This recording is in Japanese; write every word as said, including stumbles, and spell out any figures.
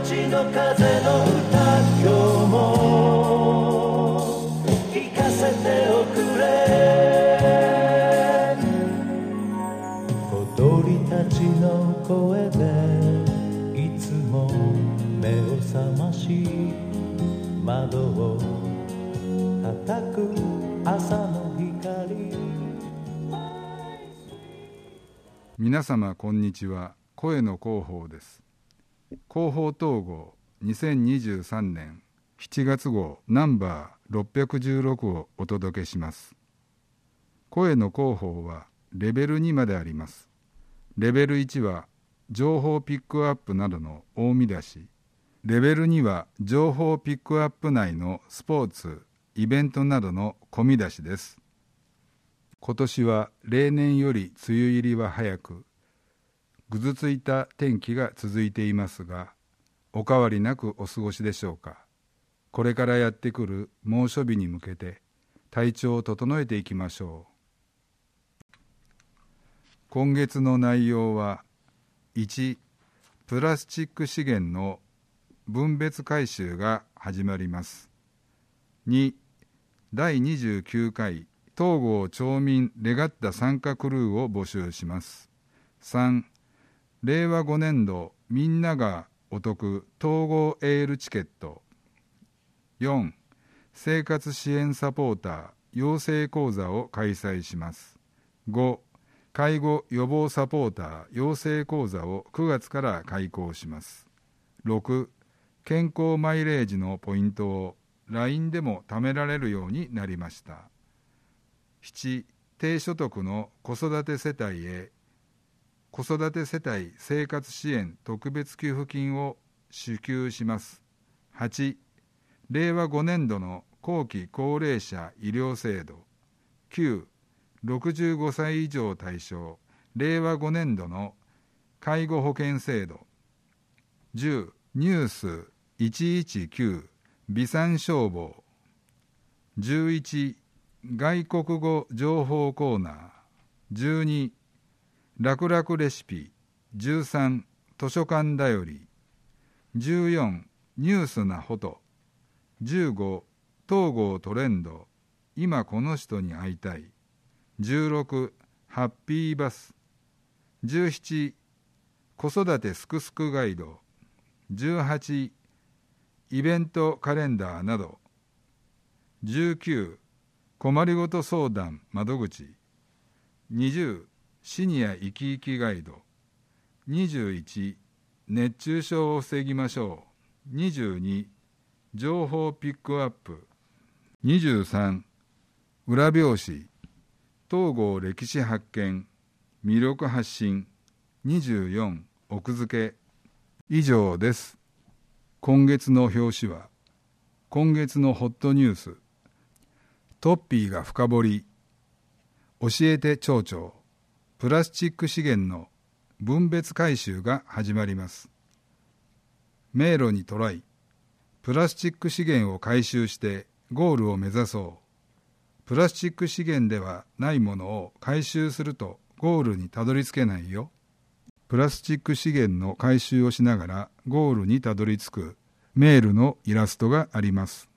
ちの風の歌、今日も聞かせておくれ。小鳥たちの声でいつも目を覚まし、窓を叩く朝の光。 皆様こんにちは。声の広報です。広報統合にせんにじゅうさんねんしちがつ号ナンバーろっぴゃくじゅうろくをお届けします。声の広報はレベルにまであります。レベルいちは情報ピックアップなどの大見出し。レベルには情報ピックアップ内のスポーツ、イベントなどの込み出しです。今年は例年より梅雨入りは早く、ぐずついた天気が続いていますが、お変わりなくお過ごしでしょうか。これからやってくる猛暑日に向けて体調を整えていきましょう。今月の内容は、いち、プラスチック資源の分別回収が始まります。に、だいにじゅうきゅうかい東郷町民レガッタ参加クルーを募集します。さん、れいわごねんどみんながお得統合エールチケット。よん、生活支援サポーター養成講座を開催します。ご、介護予防サポーター養成講座をくがつから開講します。ろく、健康マイレージのポイントを ライン でも貯められるようになりました。なな、低所得の子育て世帯へ子育て世帯生活支援特別給付金を支給します。はち、れいわごねんどの後期高齢者医療制度。きゅう、ろくじゅうごさい以上対象れいわごねんどの介護保険制度。じゅう、ニュースいちいちきゅう備産消防。じゅういち、外国語情報コーナー。じゅうに、楽々レシピ。じゅうさん、図書館だより。じゅうよん、ニュースなほと。じゅうご、東郷トレンド。今この人に会いたい。じゅうろく、ハッピーバス。じゅうなな、子育てすくすくガイド。じゅうはち、イベントカレンダーなど。じゅうきゅう、困りごと相談窓口。にじゅう、シニア生き生きガイド。にじゅういち、熱中症を防ぎましょう。にじゅうに、情報ピックアップ。にじゅうさん、裏表紙。東郷歴史発見魅力発信。にじゅうよん、奥付け。以上です。今月の表紙は、今月のホットニュース、トッピーが深掘り、教えて町長、プラスチック資源の分別回収が始まります。迷路にトライ、プラスチック資源を回収してゴールを目指そう。プラスチック資源ではないものを回収するとゴールにたどり着けないよ。プラスチック資源の回収をしながらゴールにたどり着くメールのイラストがあります。